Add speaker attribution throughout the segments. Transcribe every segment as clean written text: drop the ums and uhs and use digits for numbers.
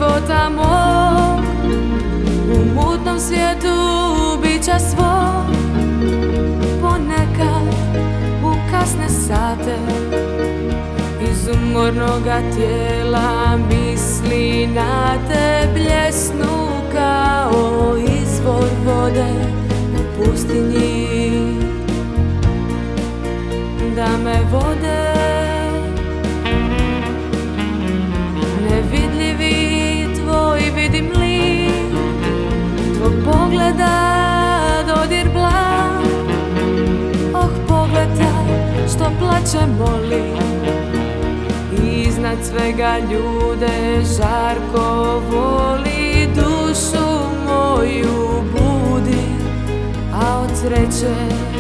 Speaker 1: života mog, u mutnom svijetu bića svog. Ponekad u kasne sate iz umornoga tijela misli na te bljesnu kao izvor vode u pustinji, da me vode. Nevidljivi tvoj vidim lik, tvog pogleda dodir blag. Oh, pogledaj što plače moli, iznad svega ljude žarko voli. Dušu moju budi, a od sreće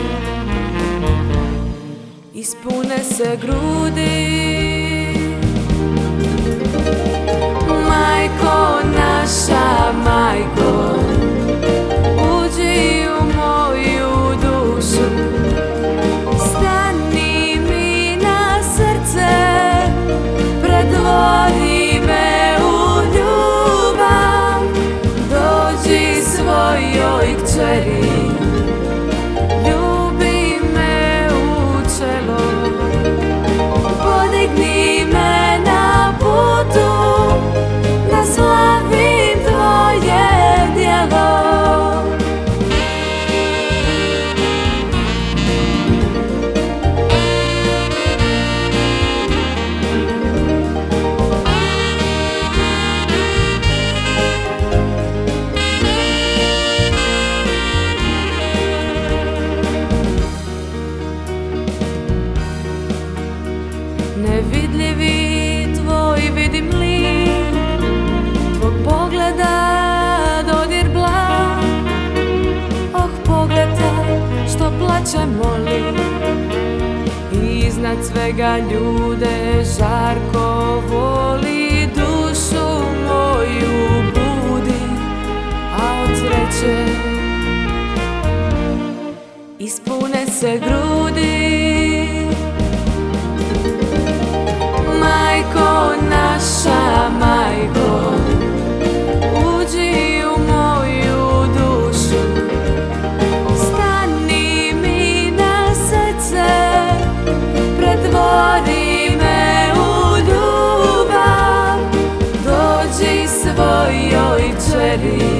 Speaker 1: ispune se grudi. Majko naša, majko, uđi u moju dušu, stani mi na srce, predvodi me u ljubav. Dođi svojoj kćeri, ljubi me u čelo, podigni me na putu, da slavim tvoje djelo. Nevidljivi tvoj vidim lik, tvog pogleda dodir blag. Oh, pogledaj što plače moli, iznad svega ljude žarko voli. Dušu moju budi, a od sreće ispune se grudi. Majko naša, majko, uđi u moju dušu, stani mi na srce, pretvori me u ljubav. Dođi svojoj kćeri,